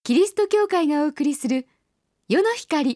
キリスト教会がお送りする世の光。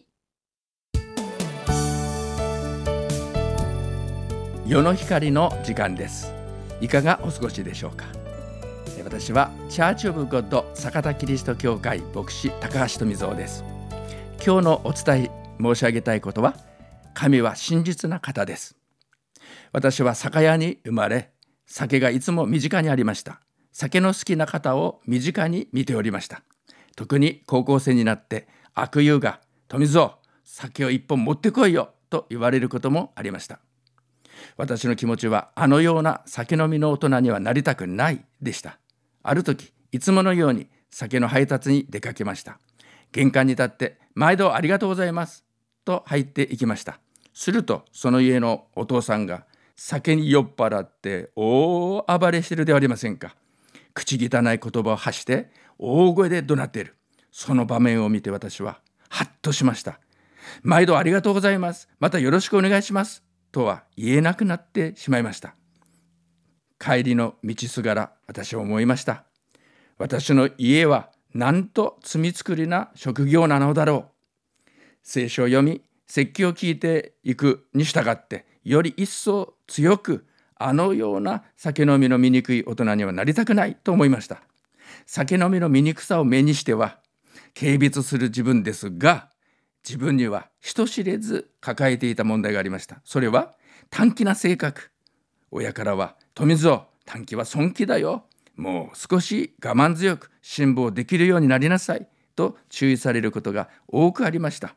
世の光の時間です。いかがお過ごしでしょうか。私はチャーチオブゴッド酒田キリスト教会牧師高橋富蔵です。今日のお伝え申し上げたいことは、神は真実な方です。私は酒屋に生まれ、酒がいつも身近にありました。酒の好きな方を身近に見ておりました。特に高校生になって悪友が富蔵、酒を一本持ってこいよと言われることもありました。私の気持ちはあのような酒飲みの大人にはなりたくないでした。ある時、いつものように酒の配達に出かけました。玄関に立って毎度ありがとうございますと入っていきました。するとその家のお父さんが酒に酔っ払って大暴れしてるではありませんか。口汚い言葉を発して大声で怒鳴っている。その場面を見て私はハッとしました。毎度ありがとうございます、またよろしくお願いしますとは言えなくなってしまいました。帰りの道すがら私は思いました。私の家はなんと罪作りな職業なのだろう。聖書を読み、説教を聞いていくに従ってより一層強くあのような酒飲みの醜い大人にはなりたくないと思いました。酒飲みの醜さを目にしては軽蔑する自分ですが、自分には人知れず抱えていた問題がありました。それは短気な性格。親からは富蔵、短気は損気だよ、もう少し我慢強く辛抱できるようになりなさいと注意されることが多くありました。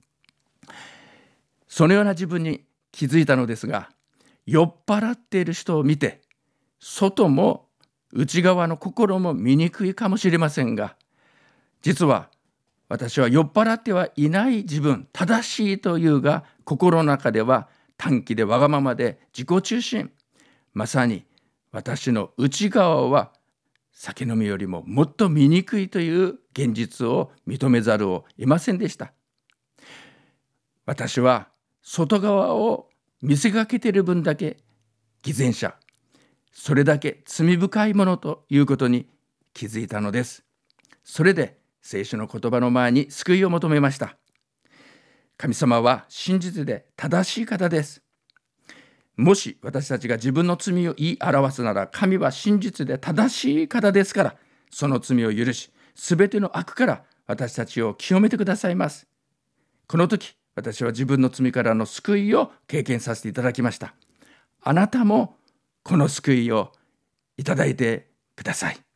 そのような自分に気づいたのですが、酔っ払っている人を見て、外も内側の心も醜いかもしれませんが、実は私は酔っ払ってはいない自分、正しいというが、心の中では短気でわがままで自己中心。まさに私の内側は酒飲みよりももっと醜いという現実を認めざるを得ませんでした。私は外側を見せかけている分だけ偽善者、それだけ罪深いものということに気づいたのです。それで聖書の言葉の前に救いを求めました。神様は真実で正しい方です。もし私たちが自分の罪を言い表すなら、神は真実で正しい方ですから、その罪を許し、すべての悪から私たちを清めてくださいます。この時、私は自分の罪からの救いを経験させていただきました。あなたもこの救いをいただいてください。